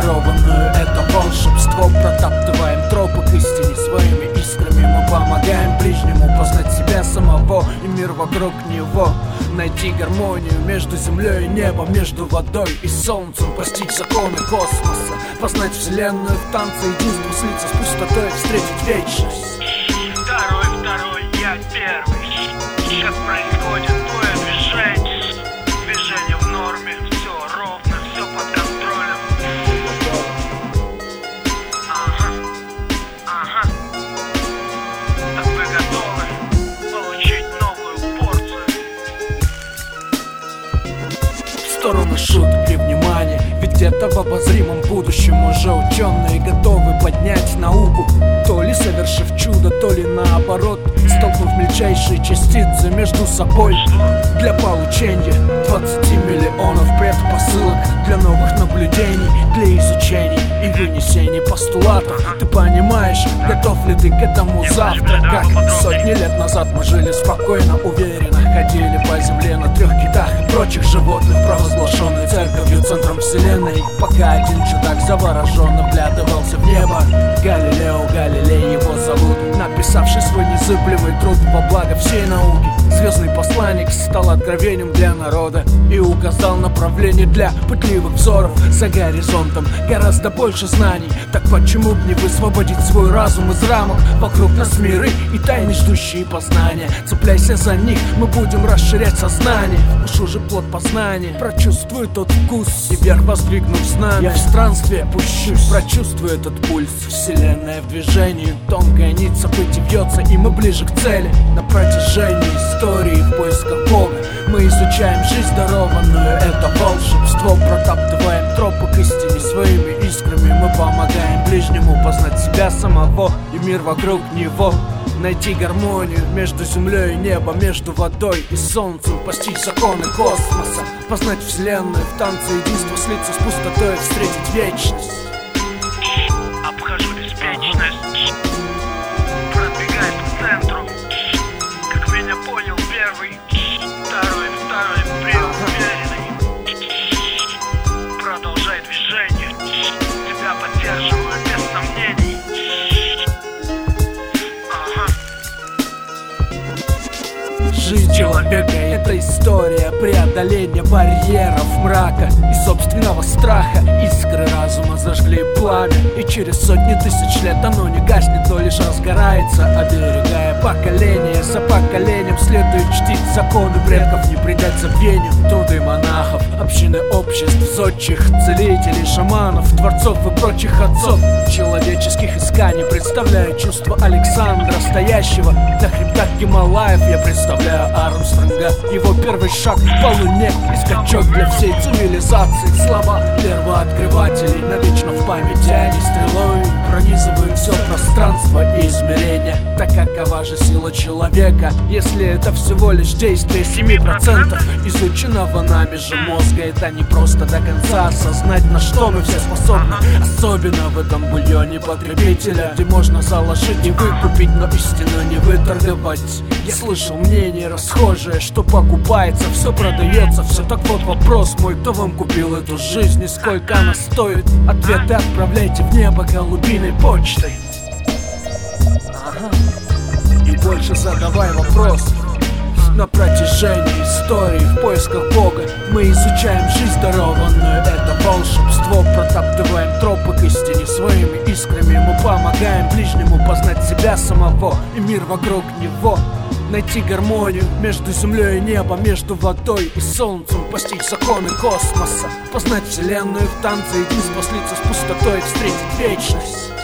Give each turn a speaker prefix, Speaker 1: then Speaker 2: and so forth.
Speaker 1: дарованную, это волшебство. Протаптываем тропы к истине своими искрами. Мы помогаем ближнему познать себя самого и мир вокруг него. Найти гармонию между землей и небом, между водой и солнцем. Постичь законы космоса, познать вселенную в танце единства, слиться с пустотой, встретить вечность.
Speaker 2: Второй, я первый. Как происходит твое движение? Движение в норме, все ровно, все под контролем. Ага. Так вы готовы получить новую порцию?
Speaker 1: В сторону шутки, внимание, ведь где-то в обозримом будущем уже ученые готовы поднять науку. То ли совершив чудо, то ли наоборот, столкнув мельчайшие частицы между собой для получения 20 миллионов предпосылок, для новых наблюдений, для изучений и вынесений постулатов. Ты понимаешь, готов ли ты к этому завтра? Как сотни лет назад мы жили спокойно, уверенно, ходили по земле на 3 китах и прочих животных, провозглашенной церковью центром вселенной. Пока один чудак завороженно вглядывался в небо. Галилей его зовут, написавший свой незыблемый труд во благо всей науки. Звездный посланник стал откровением для народа и указал направление для пытливых взоров. За горизонтом гораздо больше знаний, так почему бы не высвободить свой разум из рамок? Вокруг нас миры и тайны, ждущие познания. Цепляйся за них, мы будем расширять сознание. Уж уже плод познания, прочувствуй тот вкус и вверх воздвигнув знамя. Я в странстве опущусь, прочувствуй этот пульс. Вселенная в движении, тонкая нить событий вьется, и мы ближе к цели. На протяжении истории в поисках Бога мы изучаем жизнь дарованную, это волшебство. Протаптываем тропы к истине своими искрами. Мы помогаем ближнему познать себя самого и мир вокруг него. Найти гармонию между землей и небом, между водой и солнцем. Постичь законы космоса, познать вселенную в танце единства, слиться с пустотой, встретить вечность.
Speaker 2: Обхожу беспечность, продвигаюсь к центру. Как меня понял первый, второй преуверенный. Продолжай движение, тебя поддерживаю без сомнений.
Speaker 1: Жизнь человека — это история преодоления барьеров мрака и собственного страха. Искры разума зажгли пламя, и через сотни тысяч лет оно не гаснет, но лишь разгорается, оберегая поколение за поколением. Следует чтить законы предков, не предать забвению. Труды монахов, общины обществ, зодчих, целителей, шаманов, творцов и прочих отцов человеческих исканий. Представляю чувство Александра, стоящего на хребтах Гималаев. Я представляю Армстронга, его первый шаг по луне и скачок для всей цивилизации. Слова первооткрывателей навечно в памяти, они стрелой пронизывают все пространство и измерения. Так какова же сила человека, если это всего лишь действие 7% изученного нами же мозга? Это не просто до конца осознать, на что мы все способны, особенно в этом бульоне потребителя, где можно заложить и выкупить, но истину не выторговать. Я слышал мнение расхожее, что покупается, все продается, все. Так вот вопрос мой: кто вам купил эту жизнь и сколько она стоит? Ответы отправляйте в небо голубиной почтой. И больше задавай вопрос. На протяжении истории в поисках Бога мы изучаем жизнь дарованную, это волшебство. Протаптываем тропы к истине своими искрами. Мы помогаем ближнему познать себя самого и мир вокруг него. Найти гармонию между землей и небом, между водой и солнцем. Постичь законы космоса, познать вселенную в танце единства, слиться с пустотой, встретить вечность.